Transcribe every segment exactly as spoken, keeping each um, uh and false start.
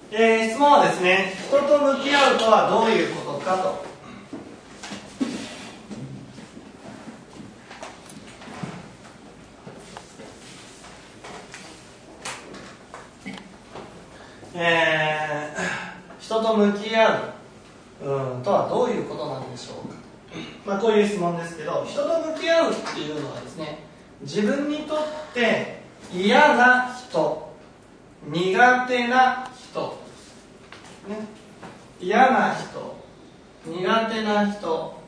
えー、質問はですね、人と向き合うとはどういうことかと。えー、人と向き合う、うん、とはどういうことなんでしょうか。まあ、こういう質問ですけど、人と向き合うっていうのはですね、自分にとって嫌な人、苦手な人、ね、嫌な人、苦手な人、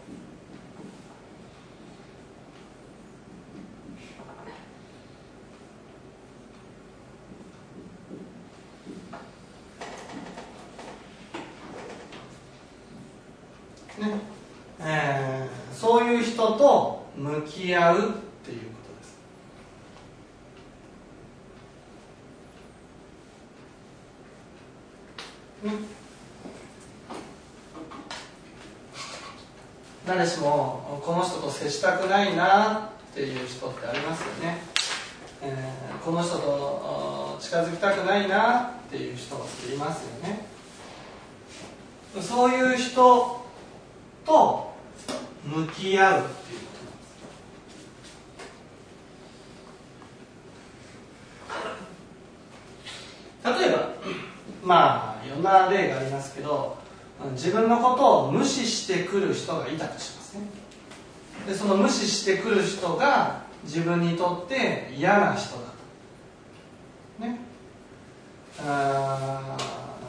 ねえー、そういう人と向き合うっていうことです。ね、誰しもこの人と接したくないなっていう人ってありますよね。えー、この人と近づきたくないなっていう人っていますよね。そういう人と向き合うっていうことなんです。例えば、まあいろんな例がありますけど、自分のことを無視してくる人がいたとしますね。でその無視してくる人が自分にとって嫌な人だと、ね、あ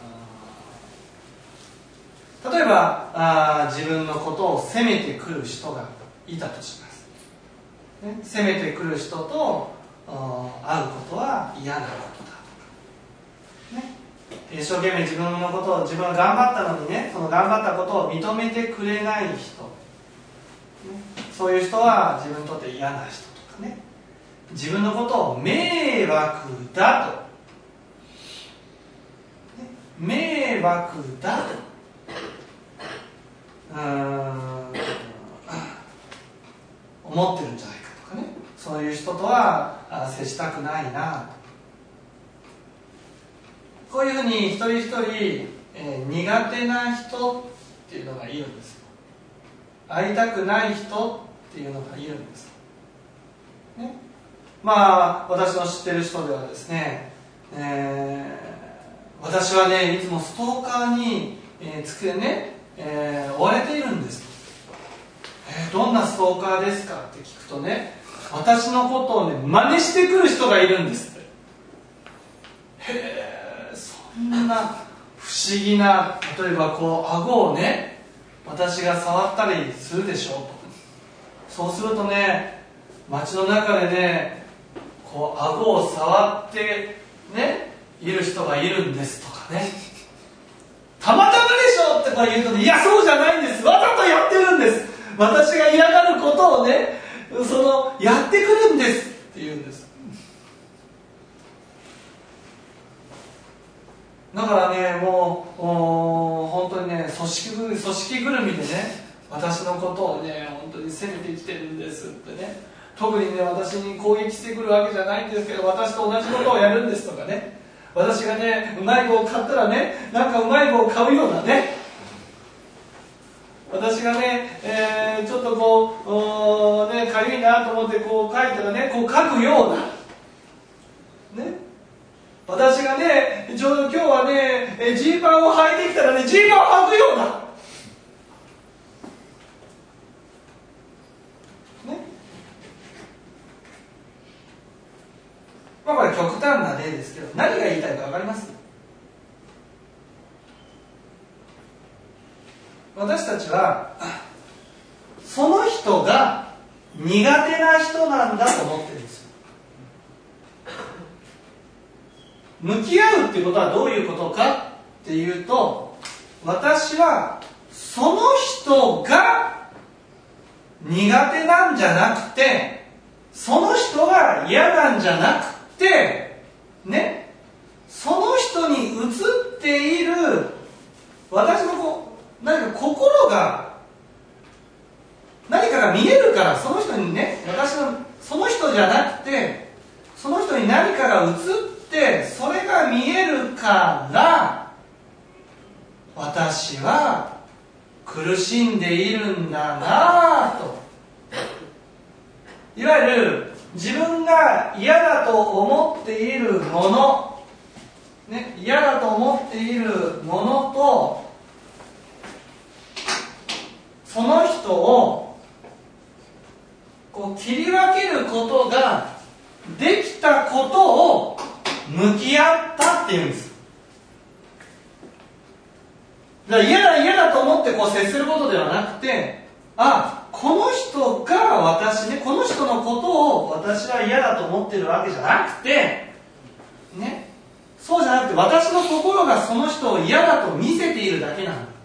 例えばあ自分のことを責めてくる人がいたとします、ね、責めてくる人と会うことは嫌なことだとか、ね、一生懸命自分のことを自分は頑張ったのにね、その頑張ったことを認めてくれない人、ね、そういう人は自分にとって嫌な人とかね、自分のことを迷惑だと、ね、迷惑だとうーん思ってるんじゃないかとかね、そういう人とは接したくないなと、こういうふうに一人一人、えー、苦手な人っていうのがいるんですよ。会いたくない人っていうのがいるんです、ね、まあ私の知ってる人ではですね、えー、私はねいつもストーカーに、えー、つけねえー、追われているんです、えー、どんなストーカーですかって聞くとね、私のことをね真似してくる人がいるんですって。へえ、そんな不思議な、例えばこう顎をね私が触ったりするでしょうと、そうするとね街の中でねこう顎を触ってねいる人がいるんですとかね、たまたまでしょってこう言うと、ね、いやそうじゃないんです、わざとやってるんです、私が嫌がることをねそのやってくるんですって言うんです。だからねもう本当にね組織ぐ、組織ぐるみでね私のことをね本当に責めてきてるんですってね、特にね私に攻撃してくるわけじゃないんですけど私と同じことをやるんですとかね、私がねうまい棒を買ったらねなんかうまい棒を買うようなね、私がね、えー、ちょっとこうねかゆいなと思ってこう書いたらねこう書くようなね、私がねちょうど今日はねジーパンを履いてきたらねジーパンを履くようなね、まあこれ極端な例ですけど何が言いたいか分かります？私たちはその人が苦手な人なんだと思ってるんですよ。向き合うっていうことはどういうことかっていうと、私はその人が苦手なんじゃなくて、その人が嫌なんじゃなくてね、その人に映っている私のこう何か心が何かが見えるから、その人にね、私のその人じゃなくてその人に何かが映ってそれが見えるから私は苦しんでいるんだなと、いわゆる自分が嫌だと思っているもの、ね、嫌だと思っているものとその人をこう切り分けることができたことを向き合ったっていうんです。だから嫌だ嫌だと思ってこう接することではなくて、あ、この人が私ね、この人のことを私は嫌だと思ってるわけじゃなくてね、そうじゃなくて私の心がその人を嫌だと見せているだけなんだ。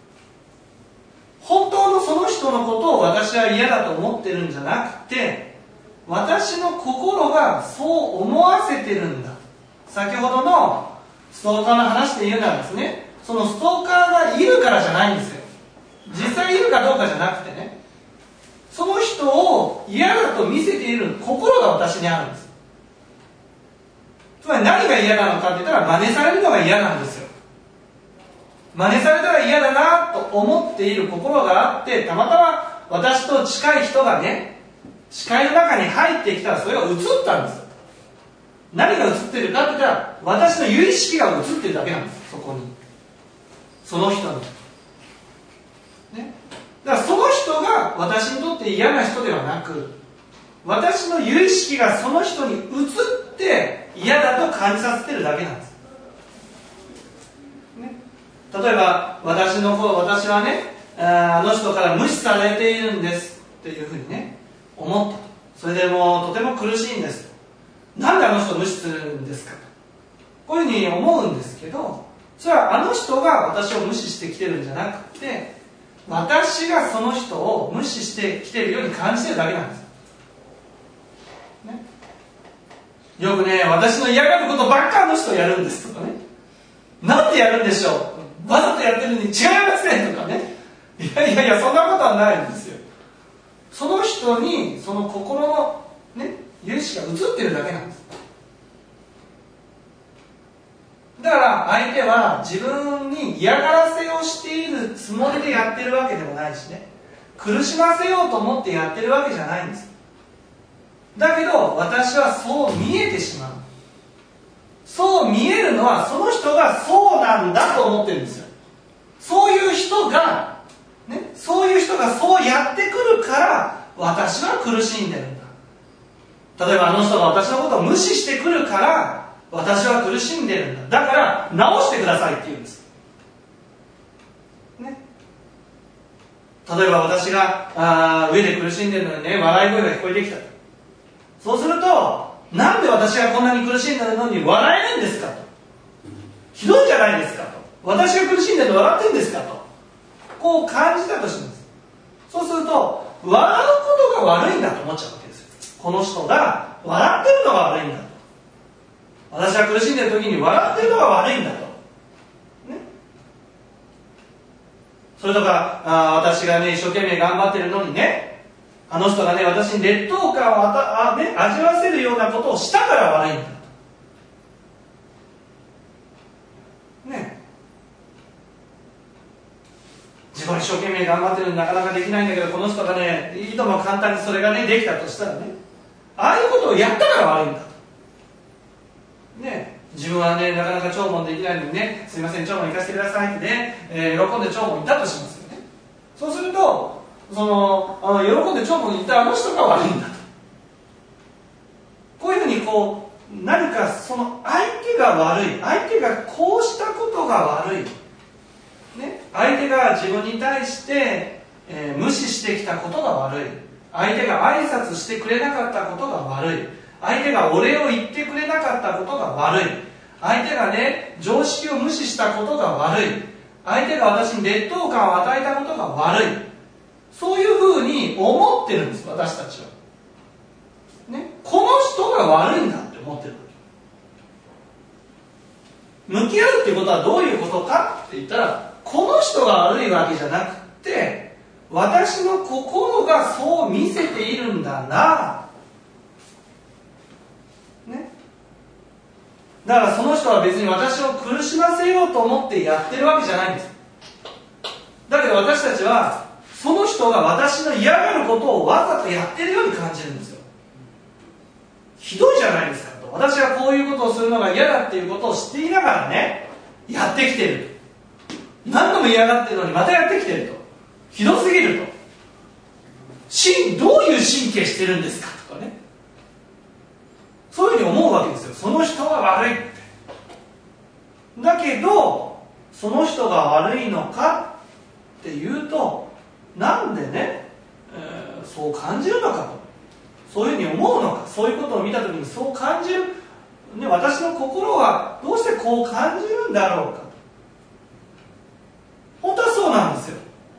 本当のその人のことを私は嫌だと思ってるんじゃなくて、私の心がそう思わせてるんだ。先ほどのストーカーの話で言うならですね、そのストーカーがいるからじゃないんですよ。実際いるかどうかじゃなくてね、その人を嫌だと見せている心が私にあるんです。つまり何が嫌なのかって言ったら、真似されるのが嫌なんですよ。真似されたら嫌だなと思っている心があって、たまたま私と近い人がね、視界の中に入ってきたらそれが映ったんです。何が映ってるかって言ったら、私の有意識が映ってるだけなんです。そこに、その人に、ね、だからその人が私にとって嫌な人ではなく、私の有意識がその人に映って嫌だと感じさせてるだけなんです、ね、例えば私の方私はね、あの人から無視されているんですっていうふうにね思った。それでもうとても苦しいんです。なんであの人を無視するんですかと、こういうふうに思うんですけど、それはあの人が私を無視してきてるんじゃなくて、私がその人を無視してきてるように感じてるだけなんです、ね、よくね、私の嫌がることばっかあの人やるんですとかね、なんでやるんでしょう、わざとやってるのに違いますねとかね、いやいやいや、そんなことはないんですよ。その人にその心のね、有意識が映ってるだけなんです。だから相手は自分に嫌がらせをしているつもりでやってるわけでもないしね、苦しませようと思ってやってるわけじゃないんです。だけど私はそう見えてしまう。そう見えるのはその人がそうなんだと思ってるんですよ。そういう人が、ね、そういう人がそうやってくるから私は苦しんでるんだ。例えばあの人が私のことを無視してくるから私は苦しんでるんだ。だから直してくださいって言うんです、ね、例えば私があ上で苦しんでるのにね、笑い声が聞こえてきた。そうすると、なんで私がこんなに苦しんでるのに笑えるんですかと、ひどいじゃないですかと、私が苦しんでるの笑ってるんですかと、こう感じたとします。そうすると笑うことが悪いんだと思っちゃうわけですよ。この人が笑ってるのが悪いんだと、私が苦しんでる時に笑ってるのが悪いんだと、ね、それとかあ私がね一生懸命頑張ってるのにね、あの人がね私に劣等感をあたあ、ね、味わわせるようなことをしたから悪いんだと、ね、自分は一生懸命頑張ってるのになかなかできないんだけど、この人がねいとも簡単にそれがねできたとしたらね、ああいうことをやったから悪いんだと、ね、自分はねなかなか聴聞できないのにね、すいません聴聞行かせてくださいってね、えー、喜んで聴聞行ったとしますよね。そうするとそのあの喜んで聴聞に行ったあの人が悪いんだと、こういうふうにこう何かその相手が悪い、相手がこうしたことが悪い、ね、相手が自分に対して、えー、無視してきたことが悪い、相手が挨拶してくれなかったことが悪い、相手がお礼を言ってくれなかったことが悪い、相手がね常識を無視したことが悪い、相手が私に劣等感を与えたことが悪い、そういうふうに思ってるんです、私たちは、ね、この人が悪いんだって思ってるわけ。向き合うっていうことはどういうことかって言ったら、この人が悪いわけじゃなくて、私の心がそう見せているんだな、ね、だからその人は別に私を苦しませようと思ってやってるわけじゃないんです。 だけど私たちはその人が私の嫌がることをわざとやってるように感じるんですよ。ひどいじゃないですかと。私はこういうことをするのが嫌だっていうことを知っていながらね、やってきてる。何度も嫌がってるのにまたやってきてると。ひどすぎると。しどういう神経してるんですかとかね、そういうふうに思うわけですよ。その人が悪いって。だけどその人が悪いのかっていうと、なんでね、えー、そう感じるのかと、そういうふうに思うのか、そういうことを見たときにそう感じる、ね、私の心はどうしてこう感じるんだろうか。本当はそうなんですよ。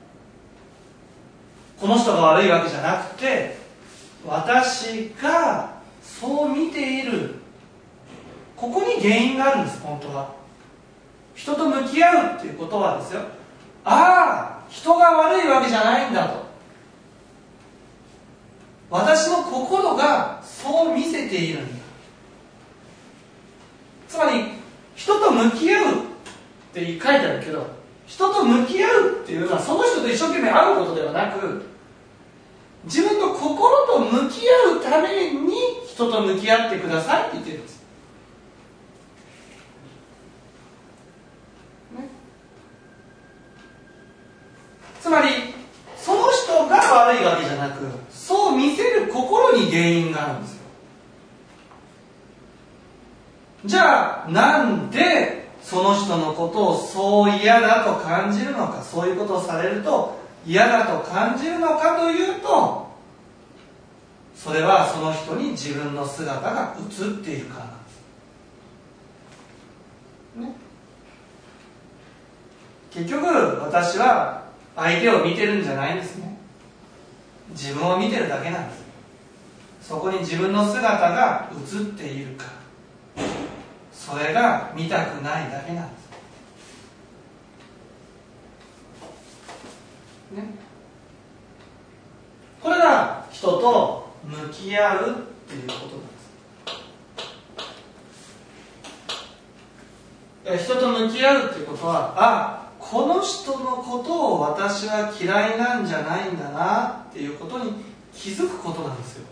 この人が悪いわけじゃなくて、私がそう見ている、ここに原因があるんです。本当は人と向き合うっていうことはですよ、ああ人が悪いわけじゃないんだと、私の心がそう見せているんだ。つまり人と向き合うって書いてあるけど、人と向き合うっていうのはその人と一生懸命会うことではなく、自分の心と向き合うために人と向き合ってくださいって言ってるんです、ね、つまりその人が悪いわけじゃなく、そう見せる心に原因があるんですよ。じゃあなんでその人のことをそう嫌だと感じるのか、そういうことをされると嫌だと感じるのかというと、それはその人に自分の姿が映っているからなんです、ね、結局私は相手を見てるんじゃないんですね。自分を見てるだけなんです。そこに自分の姿が映っているから、それが見たくないだけなんです、ね、これが人と向き合うっていうことなんです。人と向き合うっていうことは、あ、この人のことを私は嫌いなんじゃないんだなっていうことに気づくことなんですよ、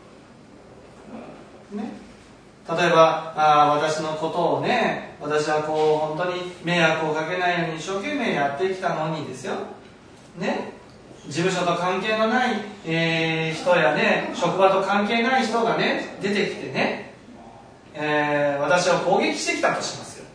ね、例えばあ私のことをね、私はこう本当に迷惑をかけないように一生懸命やってきたのにですよ、ね、事務所と関係のない、えー、人やね、職場と関係ない人がね出てきてね、えー、私を攻撃してきたとしますよ。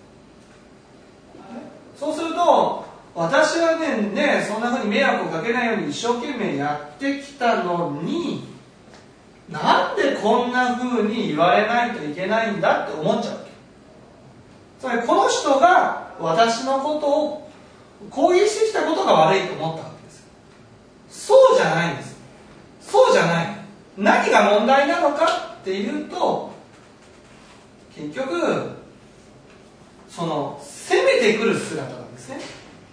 そうすると私は ね, ねそんなふうに迷惑をかけないように一生懸命やってきたのに、なんでこんなふうに言われないといけないんだって思っちゃうわけ。つまりこの人が私のことを攻撃してきたことが悪いと思ったわけです。そうじゃないんです。そうじゃない。何が問題なのかっていうと、結局その攻めてくる姿なんですね。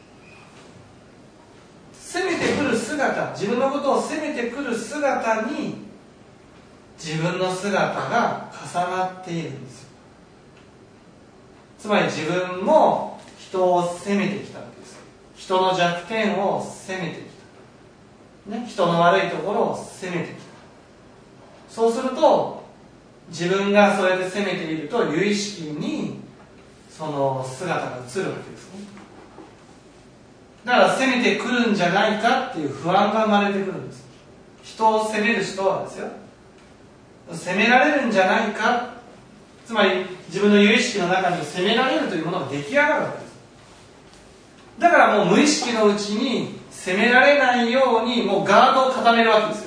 攻めてくる姿、自分のことを攻めてくる姿に自分の姿が重なっているんですよ。つまり自分も人を責めてきたわけです。人の弱点を責めてきた、ね、人の悪いところを責めてきた。そうすると自分がそれで責めていると有意識にその姿が映るわけですね。だから責めてくるんじゃないかっていう不安が生まれてくるんです。人を責める人はですよ、責められるんじゃないか、つまり自分の有意識の中に責められるというものが出来上がるわけです。だからもう無意識のうちに責められないようにもうガードを固めるわけですよ、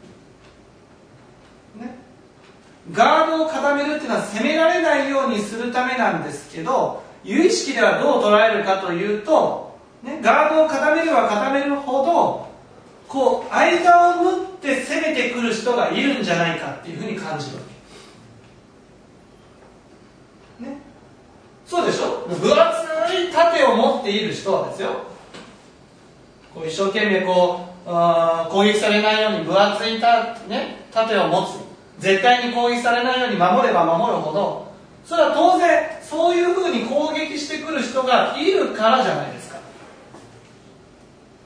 ね、ガードを固めるっていうのは責められないようにするためなんですけど、有意識ではどう捉えるかというと、ね、ガードを固めれば固めるほどこう間を縫って攻めてくる人がいるんじゃないかっていうふうに感じるわけ、ね、そうでしょ。分厚い盾を持っている人はですよ、こう一生懸命こうあ攻撃されないように分厚いた、ね、盾を持つ、絶対に攻撃されないように守れば守るほど、それは当然そういうふうに攻撃してくる人がいるからじゃないですか。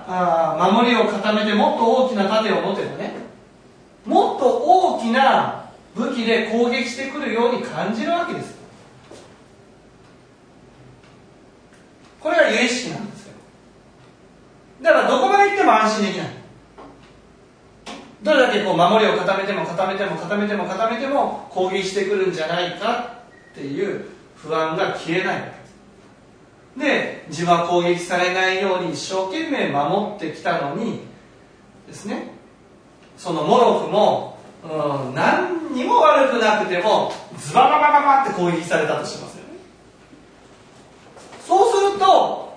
あ守りを固めてもっと大きな盾を持てばね、もっと大きな武器で攻撃してくるように感じるわけです。これが由意識なんですよ。だからどこまで行っても安心できない。どれだけこう守りを固めても固めても固めても固めても攻撃してくるんじゃないかっていう不安が消えないわけです。で、自分は攻撃されないように一生懸命守ってきたのにですね、そのモロフも、うん、何にも悪くなくてもズバババババって攻撃されたとしますよね。そうするとも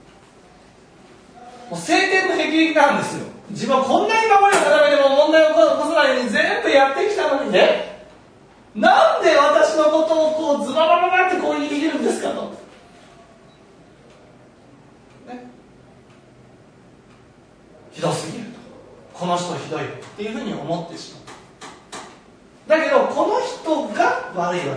う晴天の霹靂なんですよ。自分はこんなに守りを固めても問題を起こさないように全部やってきたのにね、なんで私のことをこうズババババって攻撃できるんですかと、ね、ひどすぎると、この人ひどいっていうふうに思ってしまう。だけどこの人が悪いわけではなく、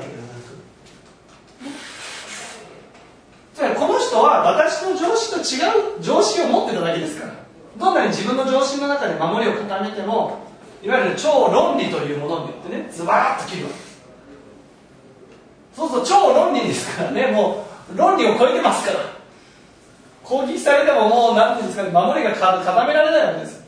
つまりこの人は私の常識と違う常識を持ってただけですから、どんなに自分の常識の中で守りを固めても、いわゆる超論理というものによってね、ズバーッと切るわけです。そうそう、超論理ですからね、もう論理を超えてますから、攻撃されてももう何ていうんですかね、守りが固められないわけです、ね、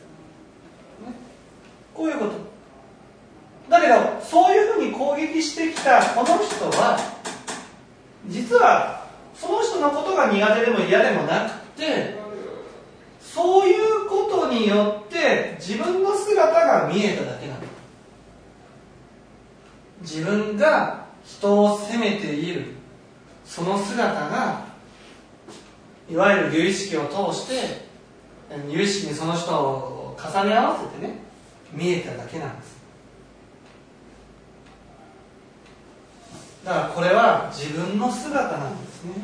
こういうことだけど、そういうふうに攻撃してきたこの人は実はその人のことが苦手でも嫌でもなくて、そういうことによって自分の姿が見えただけなの。自分が人を責めているその姿が、いわゆる由意識を通して由意識にその人を重ね合わせてね、見えただけなんです。だからこれは自分の姿なんですね。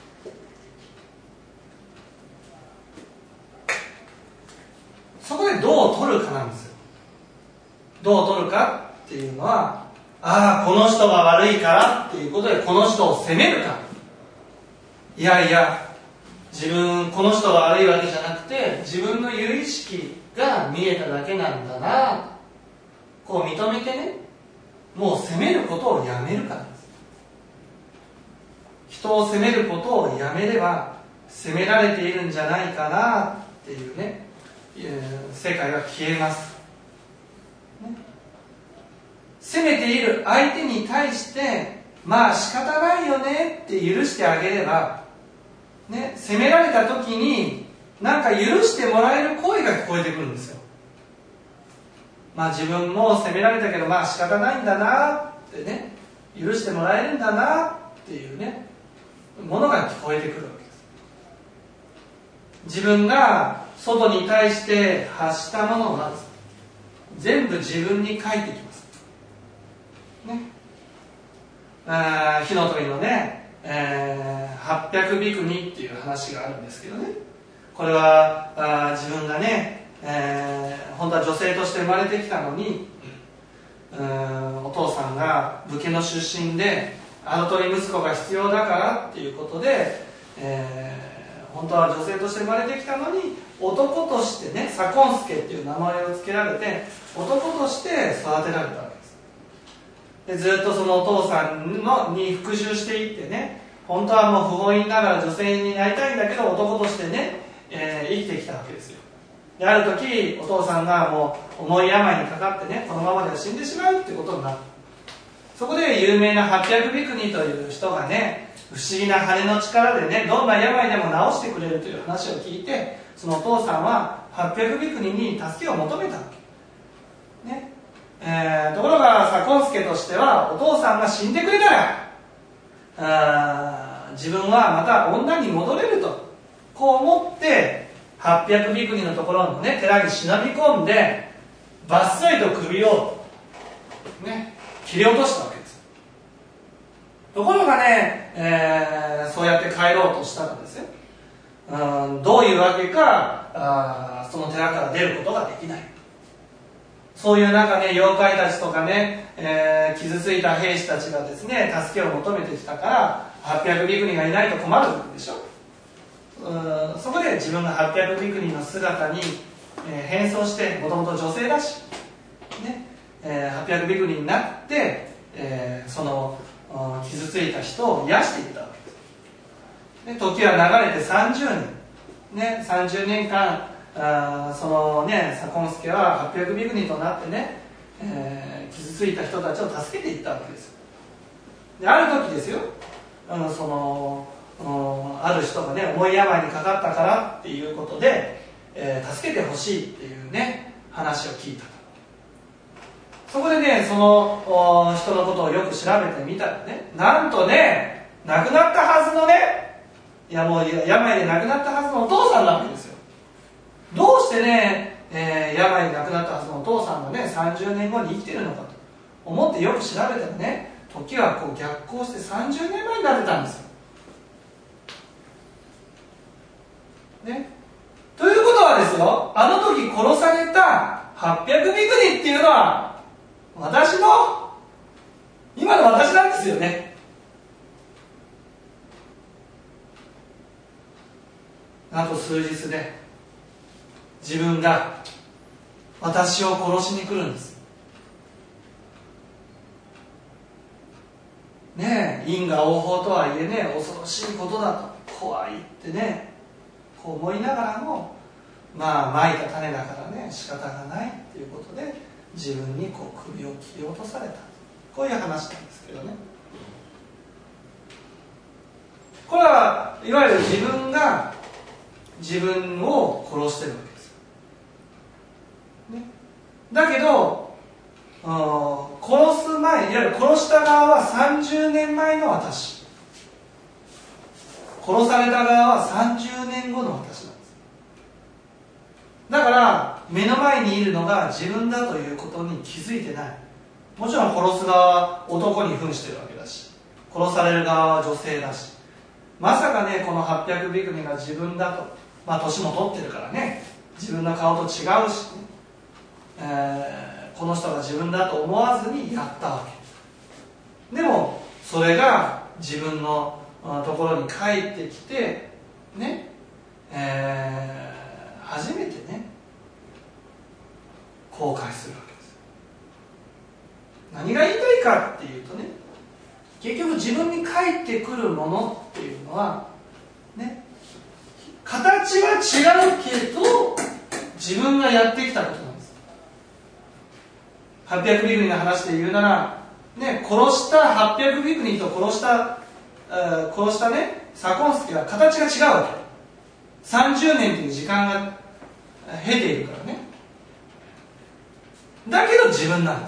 そこでどう取るかなんですよ。どう取るかっていうのは、ああこの人が悪いからっていうことでこの人を責めるか、いやいや自分この人が悪いわけじゃなくて自分の由意識が見えただけなんだな、こう認めてね、もう責めることをやめるからです。人を責めることをやめれば責められているんじゃないかなっていうね、世界は消えます、ね、責めている相手に対してまあ仕方ないよねって許してあげれば、ね、責められた時になんか許してもらえる声が聞こえてくるんですよ。まあ自分も責められたけどまあ仕方ないんだなってね、許してもらえるんだなっていうねものが聞こえてくるわけです。自分が外に対して発したものは全部自分に返ってきます、ね、あ火の鳥のね、えー、はっぴゃくびくにっていう話があるんですけどね、これはあ自分がね、えー、本当は女性として生まれてきたのに、うん、お父さんが武家の出身で跡取り息子が必要だからっていうことで、えー、本当は女性として生まれてきたのに男としてね、左近助っていう名前を付けられて男として育てられたわけです。でずっとそのお父さんのに復讐していってね、本当はもう不本意ながら女性になりたいんだけど男としてね、えー、生きてきたわけですよ。である時お父さんがもう重い病にかかってね、このままでは死んでしまうってことになった。そこで有名なはっぴゃくびくにという人がね、不思議な羽の力でね、どんな病でも治してくれるという話を聞いて、そのお父さんははっぴゃくびくにに助けを求めたわけ、ねえー、ところが左近助としてはお父さんが死んでくれたらあ自分はまた女に戻れるとこう思ってはっぴゃくびくにのところの、ね、寺に忍び込んでバッサリと首を、ね、切り落としたわけです。ところがね、えー、そうやって帰ろうとしたらですよ、うん、どういうわけかあその寺から出ることができない。そういう中ね、妖怪たちとかね、えー、傷ついた兵士たちがですね助けを求めてきたからはっぴゃくびくにがいないと困るんでしょ。 うんそこで自分がはっぴゃくびくにんの姿に、えー、変装して、もともと女性だし、ねえー、はっぴゃくびくにんになって、えー、その傷ついた人を癒していったわけです。で時は流れてさんじゅうねん、ね、さんじゅうねんかんあそのね左近助ははっぴゃくびくにんとなってね、えー、傷ついた人たちを助けていったわけです。である時ですよ、うん、そのある人がね重い病にかかったからっていうことで、えー、助けてほしいっていうね話を聞いた。そこでねその人のことをよく調べてみたらね、なんとね亡くなったはずのねいやもう病で亡くなったはずのお父さんなわけですよ。どうしてね、えー、病で亡くなったはずのお父さんがねさんじゅうねんごに生きてるのかと思ってよく調べたらね、時はこう逆行してさんじゅうねんまえになってたんですよ。ね、ということはですよ、あの時殺されたはっぴゃくびくにんっていうのは私の今の私なんですよね。あと数日で自分が私を殺しに来るんです。ねえ、因果応報とはいえね、恐ろしいことだと、怖いってねこう思いながらも、まあまいた種だからね仕方がないっていうことで自分にこう首を切り落とされた、こういう話なんですけどね。これはいわゆる自分が自分を殺してるわけです、ね、だけど殺す前、いわゆる殺した側はさんじゅうねんまえの私、殺された側はさんじゅうねんごの私なんです。だから目の前にいるのが自分だということに気づいてない。もちろん殺す側は男に扮してるわけだし、殺される側は女性だし、まさかねこのはっぴゃくびくにんが自分だと、まあ年も取ってるからね自分の顔と違うし、ねえー、この人が自分だと思わずにやったわけでも、それが自分のところに帰ってきてね、えー、初めてね後悔するわけです。何が言いたいかっていうとね、結局自分に返ってくるものっていうのはね、形は違うけど自分がやってきたことなんです。はっぴゃくびくにんの話で言うなら、ね、殺したはっぴゃくびくにんと殺した殺したね左近助は形が違うわけ。さんじゅうねんという時間が経ているからね。だけど自分なんです。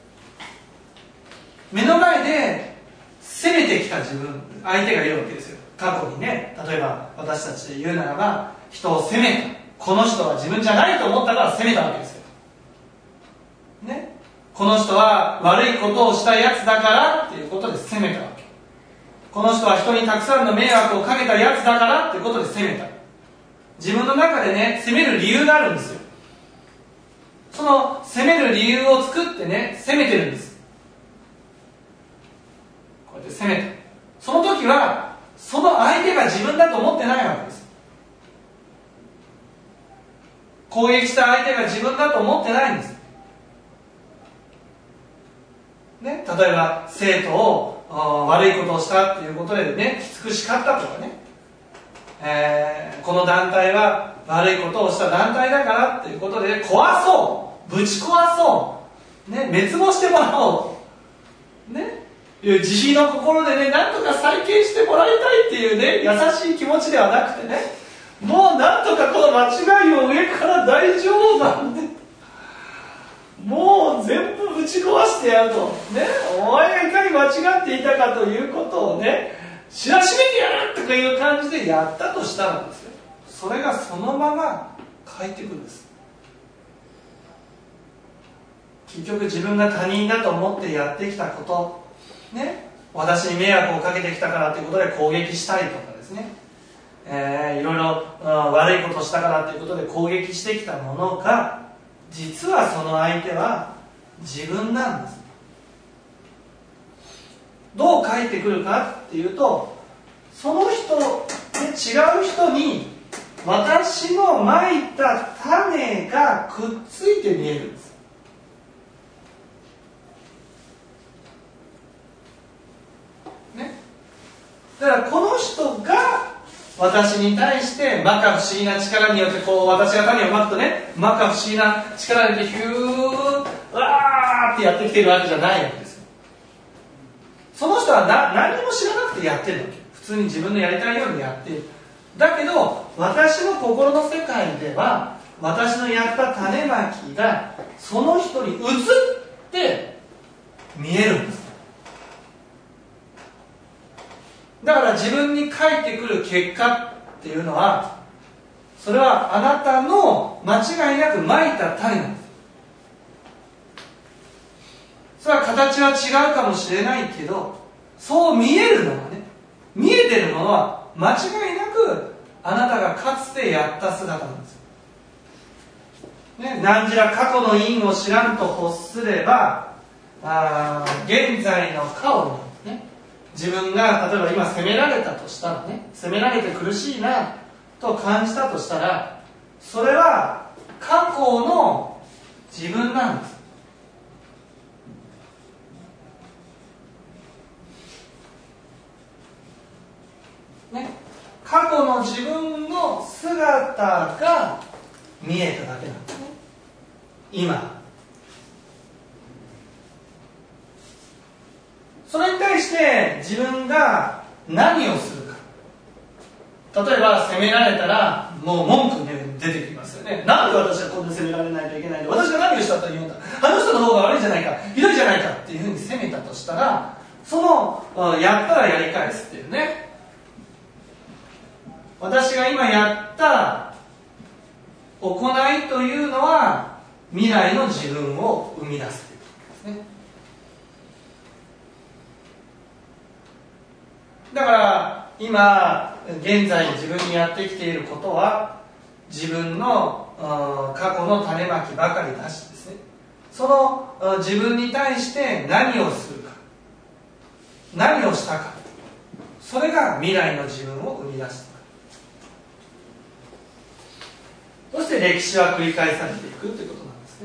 目の前で攻めてきた自分、相手がいるわけですよ。過去にね、例えば私たちで言うならば、人を責めた、この人は自分じゃないと思ったから責めたわけですよ、ね、この人は悪いことをしたやつだからっていうことで責めたわけ。この人は人にたくさんの迷惑をかけたやつだからっていうことで責めた。自分の中でね責める理由があるんですよ。その責める理由を作ってね責めてるんです。こうやって責めて、その時はその相手が自分だと思ってないわけです。攻撃した相手が自分だと思ってないんです、ね、例えば生徒を悪いことをしたっていうことでねきつく叱ったとかね、えー、この団体は悪いことをした団体だからっていうことで壊そう、ぶち壊そう、ね、滅亡してもらおう、ね、いう慈悲の心でねなんとか再建してもらいたいっていうね優しい気持ちではなくてね、もうなんとかこの間違いを上から大丈夫なんでもう全部ぶち壊してやると、ね、お前がいかに間違っていたかということをね知らしめてやるとかいう感じでやったとしたらですよ、それがそのまま返ってくるんです。結局自分が他人だと思ってやってきたこと、ね、私に迷惑をかけてきたからということで攻撃したりとかですね、えー、いろいろ、うん、悪いことをしたからということで攻撃してきたものが実はその相手は自分なんです。どう返ってくるかっていうと、その人、ね、 違う人に私のまいた種がくっついて見えるんです。ね、だからこの人が私に対して摩訶不思議な力によってこう私が種をまくとね、摩訶不思議な力によってヒューわーってやってきてるわけじゃないわけですよ。その人はな何も知らなくてやってるわけ。普通に自分のやりたいようにやっている。だけど私の心の世界では私のやった種まきがその人に移って見えるんです。だから自分に返ってくる結果っていうのは、それはあなたの間違いなくまいた種なんです。それは形は違うかもしれないけど、そう見えるのはね、見えてるのは間違いなくあなたがかつてやった姿なんですよ、ね、何時ら過去の因を知らんと欲すれば、あ現在の顔にね、自分が例えば今責められたとしたらね、責められて苦しいなと感じたとしたら、それは過去の自分なんです。ね、過去の自分の姿が見えただけなんですね。今それに対して自分が何をするか。例えば責められたらもう文句で出てきますよね。なんで私はこんな責められないといけないんだ、私が何をしたと言うんだ、あの人の方が悪いじゃないか、ひどいじゃないかっていうふうに責めたとしたら、そのやったらやり返すっていうね、私が今やった行いというのは未来の自分を生み出すということですね。だから今現在自分にやってきていることは自分の過去の種まきばかりだしですね、その自分に対して何をするか、何をしたか、それが未来の自分を生み出す。そして歴史は繰り返されていくということなんですね。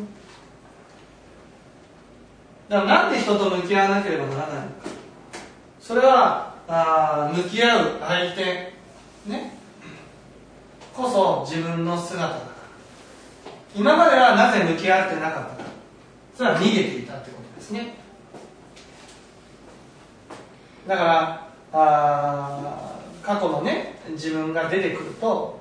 だからなんで人と向き合わなければならないのか。それはあ向き合う相手、ね、こそ自分の姿だから。今まではなぜ向き合ってなかったか。それは逃げていたということですね。だからあ過去のね自分が出てくると、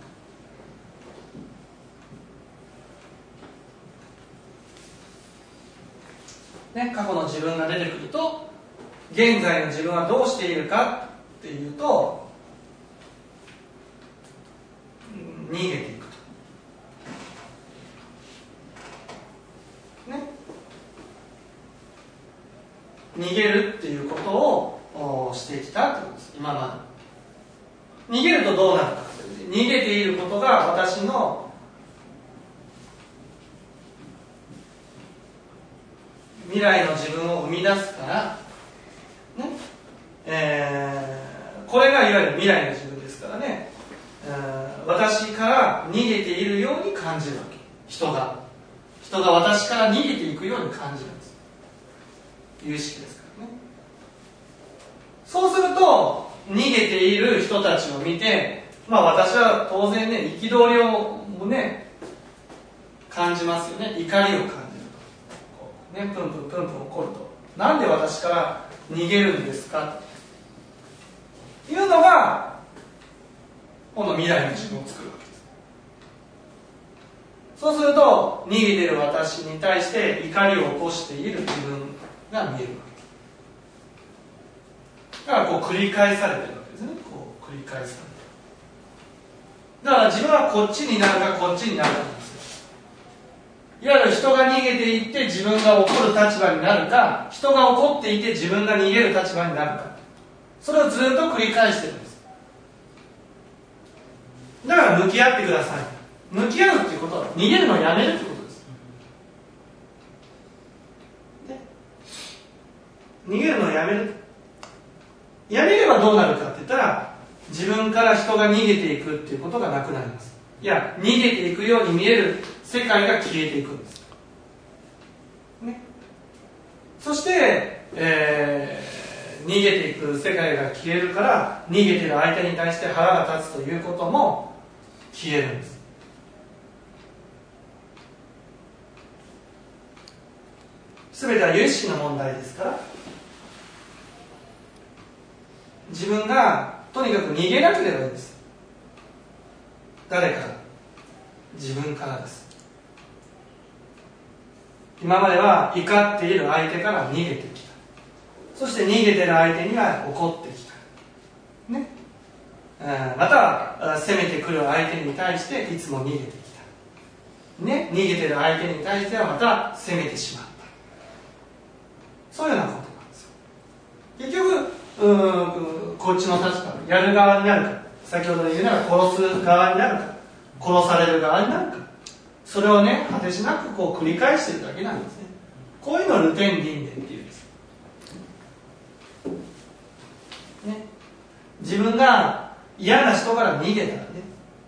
ね、過去の自分が出てくると現在の自分はどうしているかっていうと、逃げていくと、ね、逃げるっていうことをしてきたってことです。今まで逃げるとどうなるか、逃げていることが私の未来の自分を生み出すから、ねえー、これがいわゆる未来の自分ですからね、えー、私から逃げているように感じるわけ。人が人が私から逃げていくように感じるんです。有意識ですからね。そうすると逃げている人たちを見て、まあ私は当然ね憤りをね感じますよね。怒りを感じると、ね、プンプンプンプン怒ると、なんで私から逃げるんですかというのが今度未来の自分を作るわけです。そうすると逃げている私に対して怒りを起こしている自分が見えるわけだからこう繰り返されてるわけですね。こう繰り返されてる。だから自分はこっちになるかこっちになるかなんですよ。いわゆる人が逃げていって自分が怒る立場になるか、人が怒っていて自分が逃げる立場になるか、それをずっと繰り返してるんです。だから向き合ってください。向き合うっていうことは逃げるのをやめるってことです。ね、逃げるのをやめる。やめればどうなるかって言ったら、 自分から人が逃げていくっていうことがなくなります。いや、逃げていくように見える世界が消えていくんです、ね、そして、えー、逃げていく世界が消えるから、逃げてる相手に対して腹が立つということも消えるんです。すべては由意識の問題ですから、自分がとにかく逃げなければいいんです。誰から？自分からです。今までは怒っている相手から逃げてきた。そして逃げてる相手には怒ってきた、ね、または攻めてくる相手に対していつも逃げてきた、ね、逃げてる相手に対してはまた攻めてしまった。そういうようなことなんですよ。結局うーこっちの立場、やる側になるか、先ほど言うなら殺す側になるか、殺される側になるか、それをね、果てしなくこう繰り返しているだけなんですね。こういうのをルテン輪廻っていうんです、ね、自分が嫌な人から逃げたらね、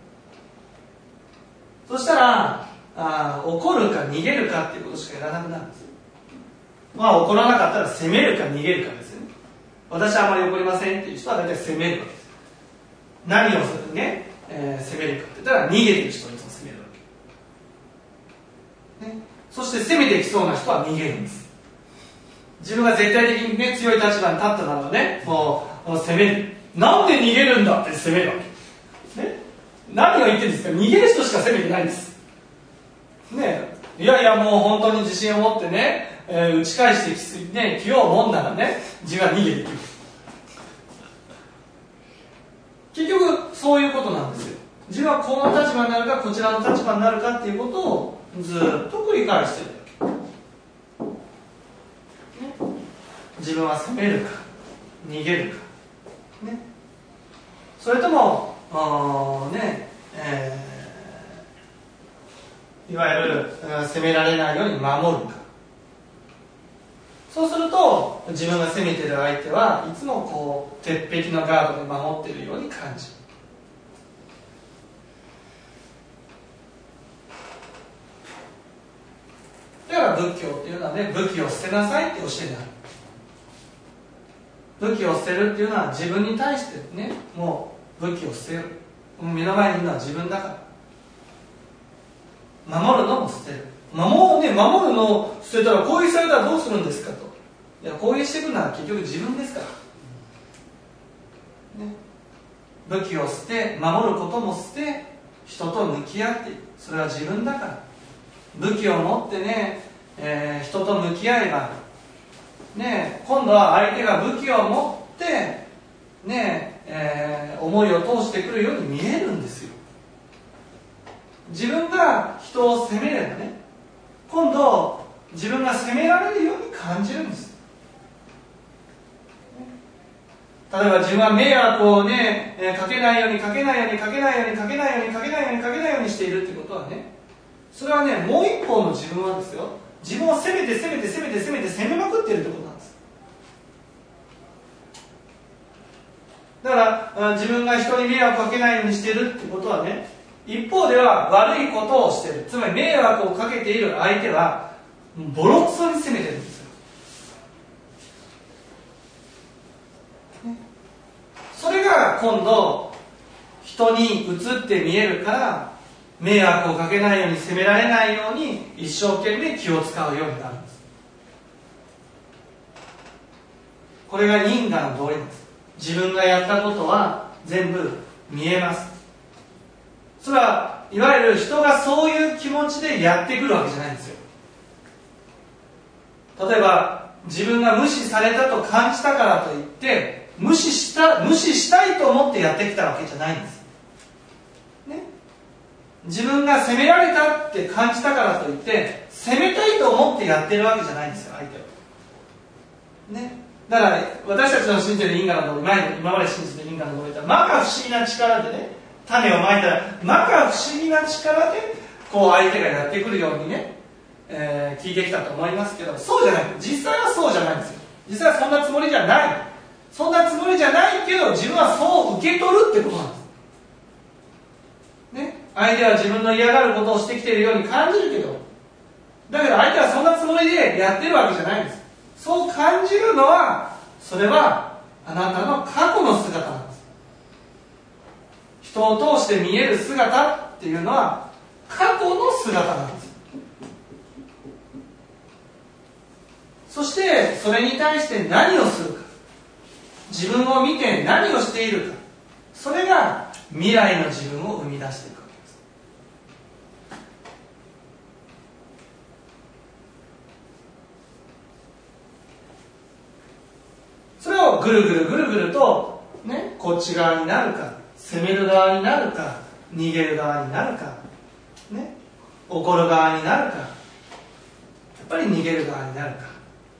そしたらあ怒るか逃げるかっていうことしかやらなくなるんです。まあ怒らなかったら責めるか逃げるかですよね。私はあまり怒りませんっていう人は大体責めるわけです。何をするね、えー、責めるかって言ったら逃げてる人に責めるわけ、ね、そして責めてきそうな人は逃げるんです。自分が絶対的に、ね、強い立場に立ったならね、もう責める。なんで逃げるんだって責めるわけ、ね、何を言ってるんですか。逃げる人しか責めてないんです、ね、いやいやもう本当に自信を持ってね、えー、打ち返してき、ね、気ようもんならね、自分は逃げてくる。結局そういうことなんですよ。自分はこの立場になるかこちらの立場になるかっていうことをずっと繰り返してるわけ、ね、自分は責めるか逃げるか、ね、それともあ、ねえー、いわゆる責められないように守るか。そうすると自分が責めてる相手はいつもこう鉄壁のガードで守っているように感じる。だから仏教っていうのはね、武器を捨てなさいって教えになる。武器を捨てるっていうのは自分に対してね、もう武器を捨てる。目の前にいるのは自分だから。守るのも捨てる。守るね、守るのを捨てたら攻撃されたらどうするんですかと。いや、攻撃してくるのは結局自分ですから、ね、武器を捨て守ることも捨て人と向き合っていく。それは自分だから。武器を持ってね、えー、人と向き合えば、ね、今度は相手が武器を持って、ねえー、思いを通してくるように見えるんですよ。自分が人を責めればね、今度自分が責められるように感じるんです。例えば自分は迷惑をね、えー、かけないようにかけないようにかけないようにかけないようにかけないようにかけないようにしているってことはね、それはね、もう一方の自分はですよ、自分を責めて責めて責めて責めて責めまくっているってことなんです。だから自分が人に迷惑をかけないようにしているってことはね、一方では悪いことをしている、つまり迷惑をかけている相手はボロクソに責めてるんですよ。それが今度人に映って見えるから、迷惑をかけないように責められないように一生懸命気を使うようになるんです。これが因果の道理です。自分がやったことは全部見えます。それはいわゆる人がそういう気持ちでやってくるわけじゃないんですよ。例えば自分が無視されたと感じたからといって無視した無視したいと思ってやってきたわけじゃないんです、ね、自分が責められたって感じたからといって責めたいと思ってやってるわけじゃないんですよ、相手は、ね、だから私たちの信じてる因果の道理、前に今まで信じてる因果の道理って摩訶不思議な力でね、種をまいたら摩訶不思議な力でこう相手がやってくるようにね、えー、聞いてきたと思いますけど、そうじゃない。実際はそうじゃないんですよ。実際はそんなつもりじゃない。 そんなつもりじゃないけど自分はそう受け取るってことなんですね。相手は自分の嫌がることをしてきているように感じるけど、だけど相手はそんなつもりでやってるわけじゃないんです。そう感じるのは、それはあなたの過去の姿なんです。人を通して見える姿っていうのは過去の姿なんです。そしてそれに対して何をするか、自分を見て何をしているか、それが未来の自分を生み出していくわけです。それをぐるぐるぐるぐると、ね、こっち側になるか、攻める側になるか、逃げる側になるか、ね、怒る側になるか、やっぱり逃げる側になるか、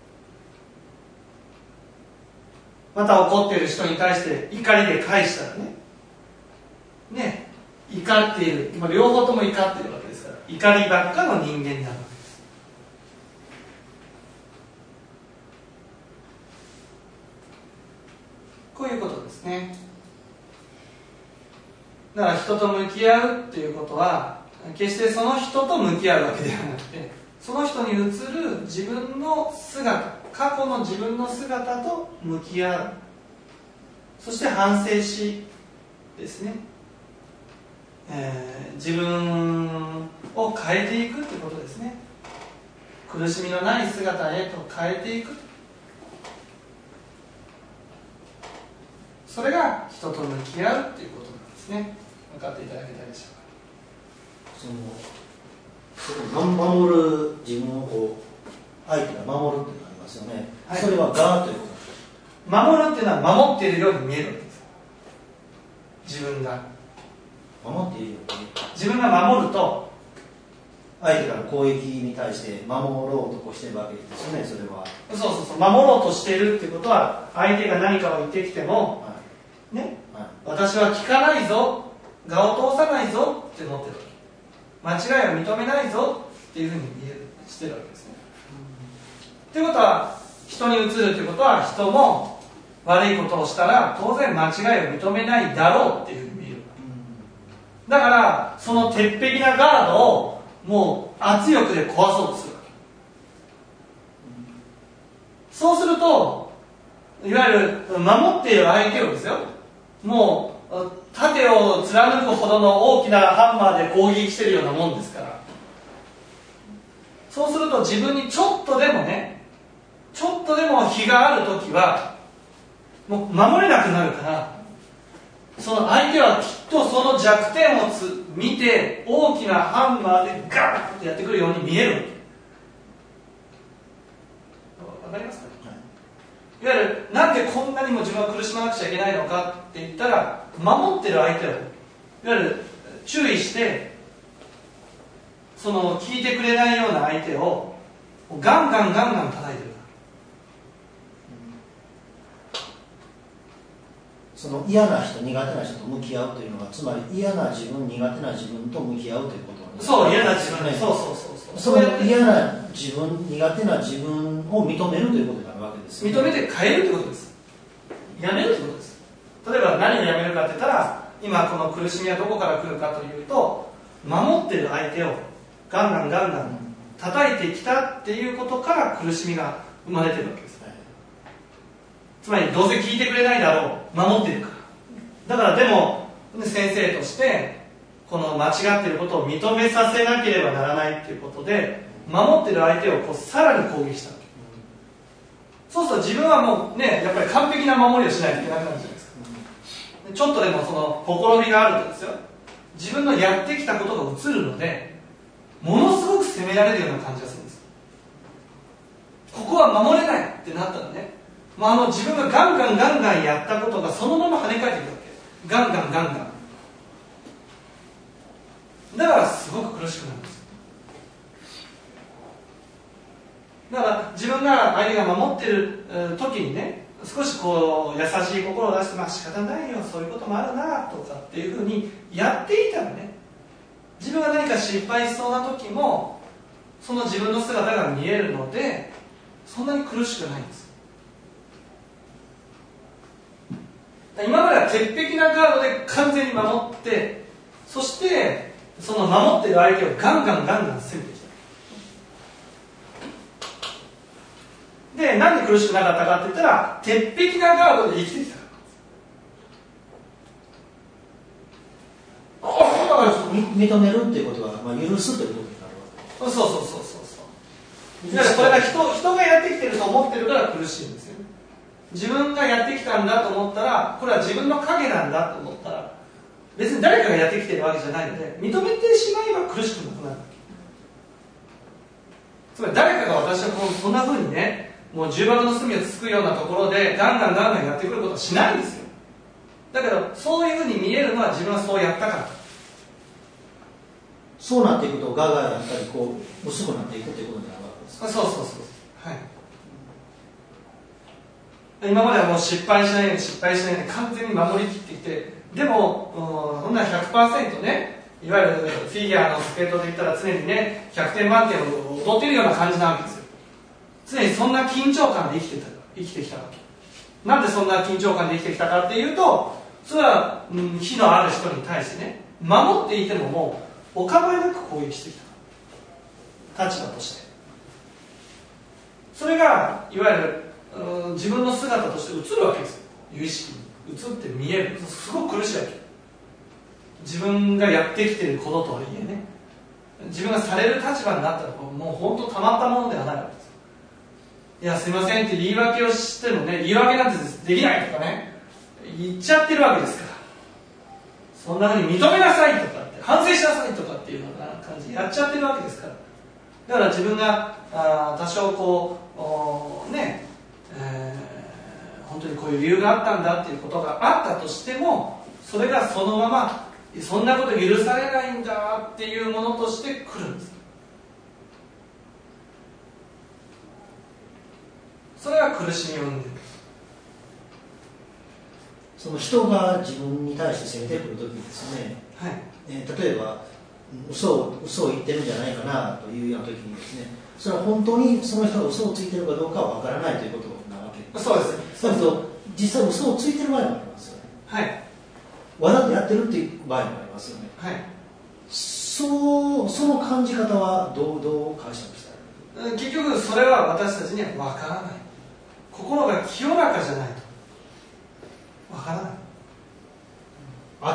また怒っている人に対して怒りで返したらね、ね、怒っている、今両方とも怒っているわけですから、怒りばっかの人間になるわけです。こういうことですね。だから人と向き合うっていうことは、決してその人と向き合うわけではなくて、その人に映る自分の姿、過去の自分の姿と向き合う、そして反省しですね、えー、自分を変えていくということですね。苦しみのない姿へと変えていく、それが人と向き合うということなんですね。分かっていただけたでしょうか。その守る自分をこう相手が守るっていうのがありますよね、はい、それはガーということ。 守るっていうのは守っているように見えるわけです。自分が守っているように、 自分が守ると相手から攻撃に対して守ろうとこうしてるわけですよね。それはそうそうそう、守ろうとしているっていうことは、相手が何かを言ってきても、はい、ね、はい、私は聞かないぞ、我を通さないぞって思ってるわけ。間違いを認めないぞっていうふうに見えるしてるわけですね。と、うん、いうことは、人に映るということは、人も悪いことをしたら当然間違いを認めないだろうっていうふうに見える。だからその鉄壁なガードをもう圧力で壊そうとするわけ。そうすると、いわゆる守っている相手をですよ、もう盾を貫くほどの大きなハンマーで攻撃しているようなもんですから、そうすると自分にちょっとでもね、ちょっとでも非があるときはもう守れなくなるから、その相手はきっとその弱点をつ見て大きなハンマーでガーッとやってくるように見えるわけ。わかりますかね、はい、いわゆるなんでこんなにも自分は苦しまなくちゃいけないのかって言ったら、守ってる相手をいわゆる注意して、その聞いてくれないような相手をガンガンガンガン叩いてる。 その嫌な人、苦手な人と向き合うというのは、つまり嫌な自分、苦手な自分と向き合うということなんですね。 そう、嫌な自分ね。そうそうそうそう。その嫌な自分、苦手な自分を認めるということになるわけですよね。 認めて変えるということです。やめるということです。例えば何をやめるかって言ったら、今この苦しみはどこから来るかというと、守っている相手をガンガンガンガン叩いてきたっていうことから苦しみが生まれてるわけです。つまりどうせ聞いてくれないだろう、守ってるから。だからでも先生としてこの間違っていることを認めさせなければならないっていうことで、守ってる相手をこうさらに攻撃したわけ。そうすると自分はもうね、やっぱり完璧な守りをしないといけなくなるじゃないですか。ちょっとでもそのほころびがあるとですよ、自分のやってきたことが映るので、ものすごく責められるような感じがするんです。ここは守れないってなったらね、まあ、あの自分がガンガンガンガンやったことがそのまま跳ね返ってくるわけ。ガンガンガンガン。だからすごく苦しくなるんです。だから自分が相手が守ってる時にね、少しこう優しい心を出して、まあ仕方ないよ、そういうこともあるなとかっていうふうにやっていたらね、自分が何か失敗しそうな時もその自分の姿が見えるので、そんなに苦しくないんです。 今までは鉄壁なガードで完全に守って、そしてその守っている相手をガンガンガンガン攻めてきた。で、なんで苦しくなかったかって言ったら、鉄壁なガードで生きてきた。 認めるっていうことは、まあ、許すということになるわけです。 そうそうそうそうそう。だからこれが 人, 人がやってきてると思ってるから苦しいんですよね。自分がやってきたんだと思ったら、これは自分の影なんだと思ったら、別に誰かがやってきてるわけじゃないので、認めてしまえば苦しくなくなる。つまり誰かが私はこうこんな風にね、もう重箱の隅をつくようなところでガンガンガンガンやってくることはしないんですよ。だけどそういう風に見えるのは自分はそうやったから。 そうなっていくと、ガがやっぱりこう薄くなっていくということになるわけですか。 そうそうそう、はい。今まではもう失敗しないように失敗しないように完全に守りきってきて、でもほんなら ひゃくパーセント ね、いわゆるフィギュアのスケートで言ったら常にねひゃくてん満点を踊っているような感じなわけですよ。常にそんな緊張感で生きてた生きてきたわけ。なんでそんな緊張感で生きてきたかっていうと、それは、うん、火のある人に対してね、守っていてももうお構いなく攻撃してきた立場として、それがいわゆる、うん、自分の姿として映るわけですよ。有意識に映って見える。すごく苦しいわけ。自分がやってきていることとはいえね、自分がされる立場になったらもう本当たまったものではないわけです。いやすいませんって言い訳をしてもね、言い訳なんてできないとかね言っちゃってるわけですから、そんなふうに認めなさいとかって反省しなさいとかっていうような感じでやっちゃってるわけですから。だから自分があ多少こうね、えー、本当にこういう理由があったんだっていうことがあったとしても、それがそのままそんなこと許されないんだっていうものとして来るんです。それが苦しみを生んでいる。 その人が自分に対して攻めてくるときですね、 はい、 えー、例えば嘘を嘘を言ってるんじゃないかなというようなときにですね、それは本当にその人が嘘をついてるかどうかは分からないということなわけです。 そうです。 だけど実際嘘をついてる場合もありますよね。 はい。 わざとやってるっていう場合もありますよね。 はい。 そうその感じ方はどうどう解釈したらいい？ 結局それは私たちには分からない。心が清らかじゃないと分からない。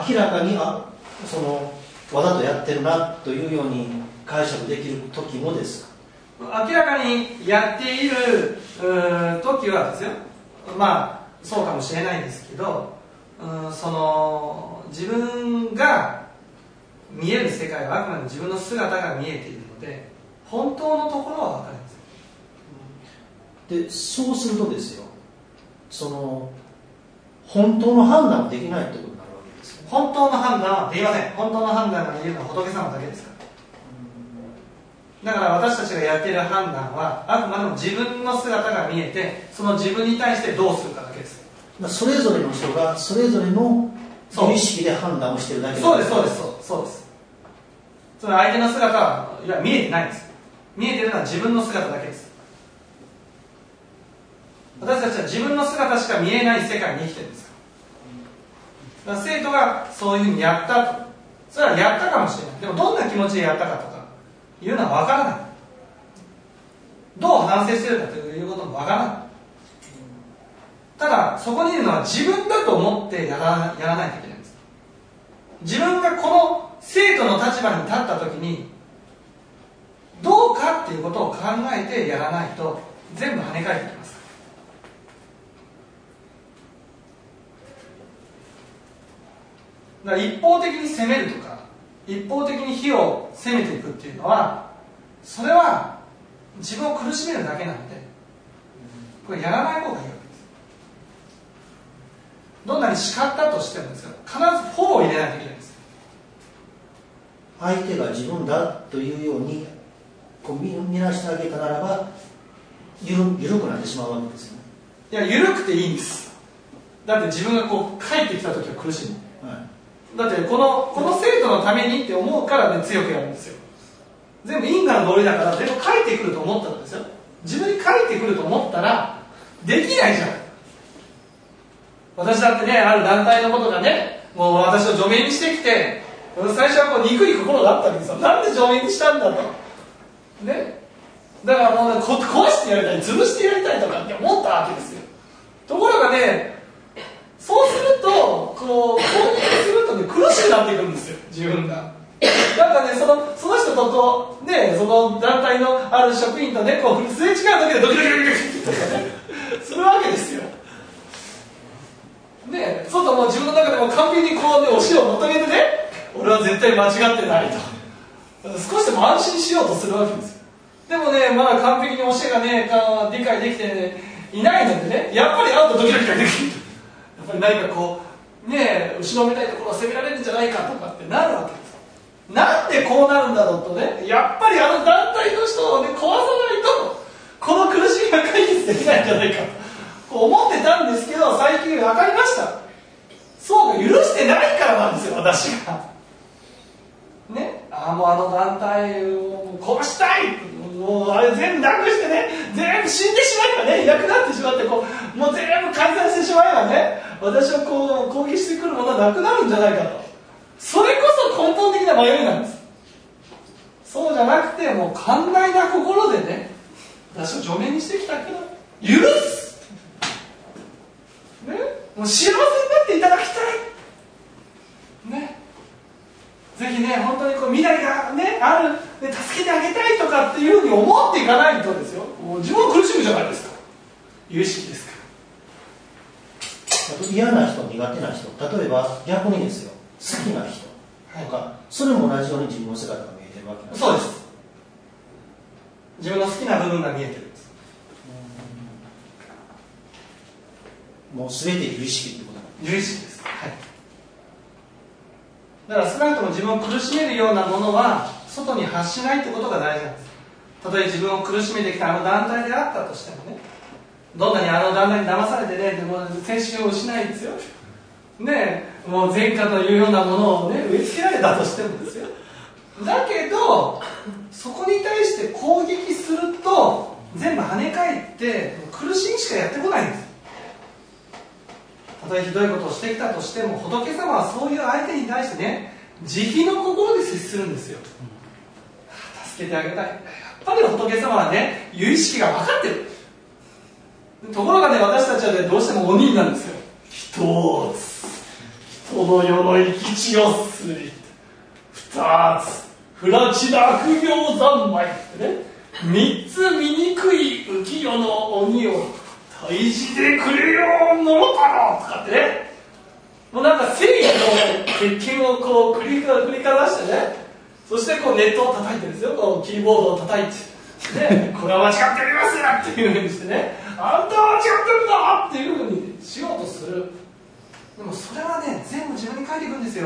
明らかにあそのわざとやってるなというように解釈できる時もですか？ 明らかにやっている時はですよ、まあそうかもしれないんですけど、うんその自分が見える世界はあくまで自分の姿が見えているので、本当のところは分かるんです。 でそうするとですよ、その本当の判断はできないということになるわけですよね。 本当の判断はできません。本当の判断ができるのは仏様だけですから。だから私たちがやっている判断はあくまでも自分の姿が見えて、その自分に対してどうするかだけです。 それぞれの人がそれぞれの意識で判断をしているだけです。 そうですそうですそうです。その相手の姿はいや見えてないんです。見えてるのは自分の姿だけです。私たちは自分の姿しか見えない世界に生きてるんですから。だから生徒がそういうふうにやったと、それはやったかもしれない。でもどんな気持ちでやったかとかいうのは分からない。どう反省してるかということも分からない。ただそこにいるのは自分だと思ってやら、やらないといけないんです。自分がこの生徒の立場に立った時にどうかっていうことを考えてやらないと全部跳ね返ってきます。だから一方的に攻めるとか一方的に火を攻めていくっていうのは、それは自分を苦しめるだけなので、これやらない方がいいわけです。どんなに叱ったとしてもですから必ずフォローを入れないといけないんです。 相手が自分だというようにこう 見, 見なしてあげたならばゆ る, 緩くなってしまうわけですよね。 いや緩くていいんです。だって自分がこう帰ってきた時は苦しいもん、はい、だってこのこの生徒のためにって思うから、ね、強くやるんですよ。全部因果の道理だから全部帰ってくると思ったんですよ。自分に帰ってくると思ったらできないじゃん。 私だってね、ある団体のことがね、もう私を除名にしてきて、最初はこう憎い心があったわけですよ。なんで除名にしたんだとね。だからもう、ね、こ壊してやりたい、潰してやりたいとかって思ったわけですよ。ところがね、そうするとこう攻撃するとね、苦しくなっていくんですよ、自分が。なんかね、そのその人とこうね、その団体のある職員とね、こうすれ違うだけでドキドキドキドキとかねするわけですよ。ね、そうするともう自分の中でも完璧にこうね、教えを求めてね、俺は絶対間違ってないと少しでも安心しようとするわけですよ。でもね、まだ完璧に教えがね、理解できて、ね、いないのでね、やっぱり会うとドキドキドキドキ、やっぱり何かこうね、後ろめたいところを責められるんじゃないかとかってなるわけです。なんでこうなるんだろうとね、やっぱりあの団体の人を、ね、壊さないとこの苦しみが解決できないんじゃないかと思ってたんですけど、最近分かりました。そうか、許してないからなんですよ、私がね。ああ、もうあの団体を壊したい、もうあれ全部なくしてね、全部死んでしまえばね、いなくなってしまって、こうもう全部解散してしまえばね、私をこう攻撃してくるものはなくなるんじゃないかと。それこそ根本的な迷いなんです。そうじゃなくて、もう寛大な心でね、私を除名にしてきたけど許す、ね、もう幸せになっていただきたいね。ぜひね、本当にこう未来が、ね、ある、ね、助けてあげたいとかっていうふうに思っていかないとですよ、もう自分を苦しむじゃないですか。有意識ですから。 あと嫌な人、苦手な人、例えば逆にですよ、好きな人とか、はい、それも同じように自分の姿が見えてるわけなんです。 そうです。自分の好きな部分が見えてるんです。 もう全て有意識ってことなんです。 有意識です。はい。だから少なくとも自分を苦しめるようなものは外に発しないってことが大事なんです。たとえ自分を苦しめてきたあの団体であったとしてもね、どんなにあの団体に騙されてね、でも青春をしないですよね、もう前科というようなものをね、植え付けられたとしてもですよ。だけどそこに対して攻撃すると全部跳ね返って苦しみしかやってこないんです。たとえひどいことをしてきたとしても、仏様はそういう相手に対してね、慈悲の心で接するんですよ。助けてあげたい。やっぱり仏様はね、有意識が分かってる。ところがね、私たちはね、どうしても鬼になるんですよ。人を人の世の生き血をすり、二つ不埒な悪行三昧ってね、三つ醜い浮世の鬼を退治でくれようものかろうとかってね、もうなんか正義の鉄拳をこう繰り繰りかざしてね、そしてこうネットを叩いてるんですよ、こうキーボードを叩いて、ね、これは間違っておりますっていうふうにしてね、あんたは間違ってるんだっていうふうにしようとする。でもそれはね、全部自分に返ってくるんですよ。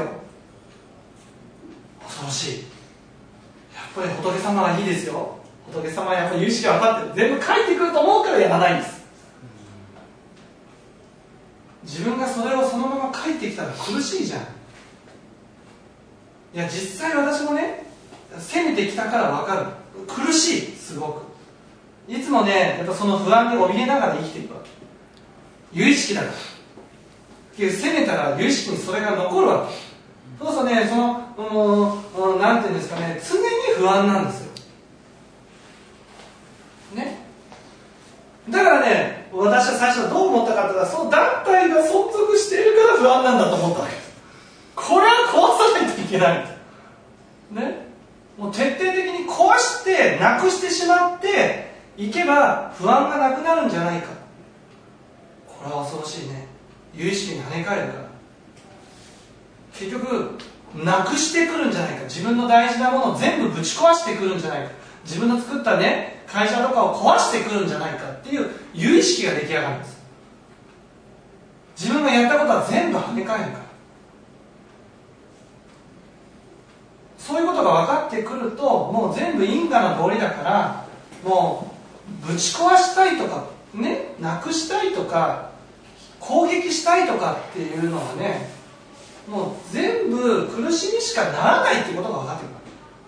恐ろしい。やっぱり仏様はいいですよ。仏様はやっぱり有意識が分かってる。全部返ってくると思うからやらないんです。自分がそれをそのまま書いてきたら苦しいじゃん。いや実際私もね、攻めてきたから分かる。苦しい、すごく。いつもね、やっぱその不安に怯えながら生きていくわけ。有意識だから。攻めたら有意識にそれが残るわけ。そうするとね、その、うん、なんていうんですかね、常に不安なんですよ。ね。だからね、私は最初はどう思ったかというと、その団体が存続しているから不安なんだと思ったわけです。これは壊さないといけない。ね。もう徹底的に壊して、なくしてしまっていけば不安がなくなるんじゃないか。これは恐ろしいね。有意識に跳ね返るから。結局、なくしてくるんじゃないか。自分の大事なものを全部ぶち壊してくるんじゃないか。自分の作ったね、会社とかを壊してくるんじゃないかっていう有意識が出来上がるんです。自分がやったことは全部跳ね返るから。そういうことが分かってくると、もう全部因果の道理だから、もうぶち壊したいとかね、なくしたいとか攻撃したいとかっていうのはね、もう全部苦しみしかならないっていうことが分かってくる。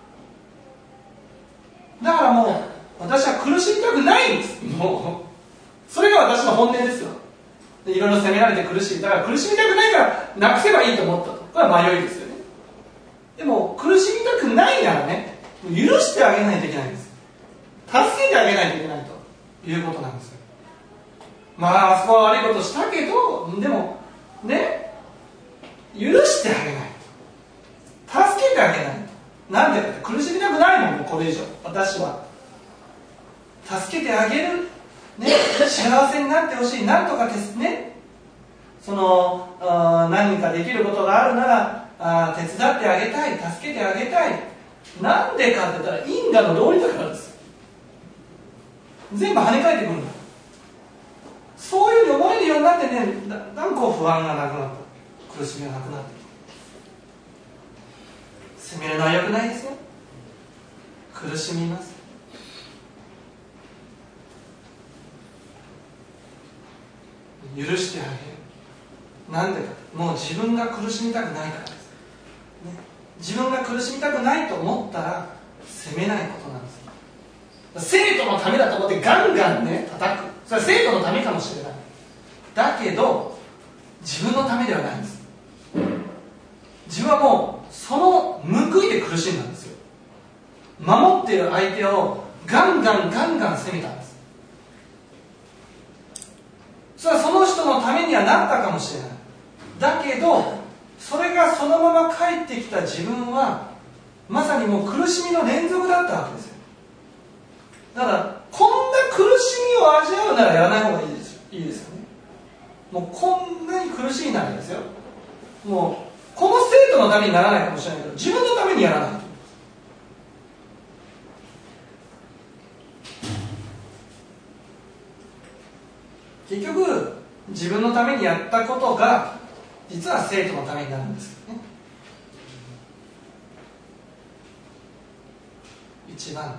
だからもう私は苦しみたくないんです。もうそれが私の本音ですよ。 いろいろ責められて苦しい。だから苦しみたくないからなくせばいいと思ったと。これは迷いですよね。でも苦しみたくないならね、許してあげないといけないんです。助けてあげないといけないということなんですよ。まああそこは悪いことしたけど、でもね、許してあげないと、助けてあげないと。なんでかって苦しみたくないもん、もうこれ以上私は。助けてあげる、ね、幸せになってほしい、なんとかですね、そのあ何かできることがあるならあ手伝ってあげたい、助けてあげたい。なんでかって言ったら因果の道理だからです。全部跳ね返ってくるんだ。そういうふうに思えるようになってね、だんだんこう不安がなくなった、苦しみがなくなって責めるのは良くないですよ。苦しみます。許してあげる。なんでか、もう自分が苦しみたくないからです、ね、自分が苦しみたくないと思ったら責めないことなんです。生徒のためだと思ってガンガンね叩く、それは生徒のためかもしれない。だけど自分のためではないんです。自分はもうその報いで苦しんだんですよ。守っている相手をガンガンガンガン責めたんです。それはその人のためにはなったかもしれない。だけどそれがそのまま帰ってきた自分はまさにもう苦しみの連続だったわけですよ。だからこんな苦しみを味わうならやらない方がいいですよ、いいですよね。もうこんなに苦しいならですよ、もうこの生徒のためにならないかもしれないけど自分のためにやらないと。結局自分のためにやったことが実は生徒のためになるんですよね。一番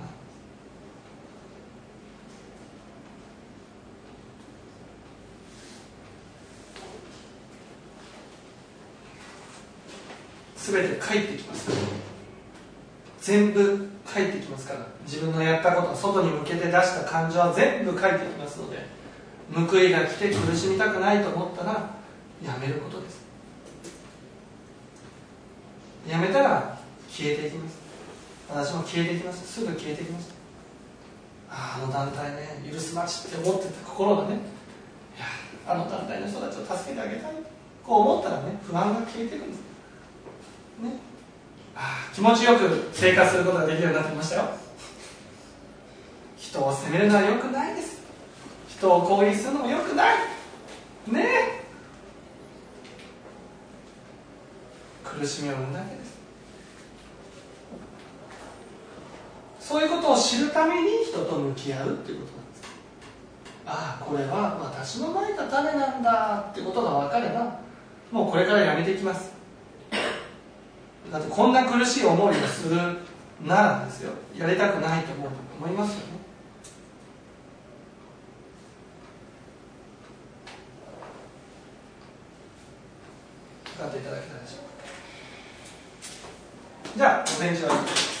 すべて返ってきますから、全部返ってきますから、自分のやったこと、外に向けて出した感情は全部返ってきますので、報いが来て苦しみたくないと思ったらやめることです。やめたら消えていきます。私も消えていきます。すぐ消えていきます。ああ、あの団体ね、許すまちって思ってた心がね、いやあの団体の人たちを助けてあげたい、こう思ったらね、不安が消えていくんですね。ああ、気持ちよく生活することができるようになってきましたよ。人を責めるのは良くないです。人を攻撃するのも良くないねえ。苦しみを生むだけです。そういうことを知るために人と向き合うっていうことなんです。ああ、これは私のまいた種なんだってことが分かれば、もうこれからやめていきます。だってこんな苦しい思いをするならですよ、やりたくないと思う思いますよね。分かっていただけたでしょうか。じゃあ午前中は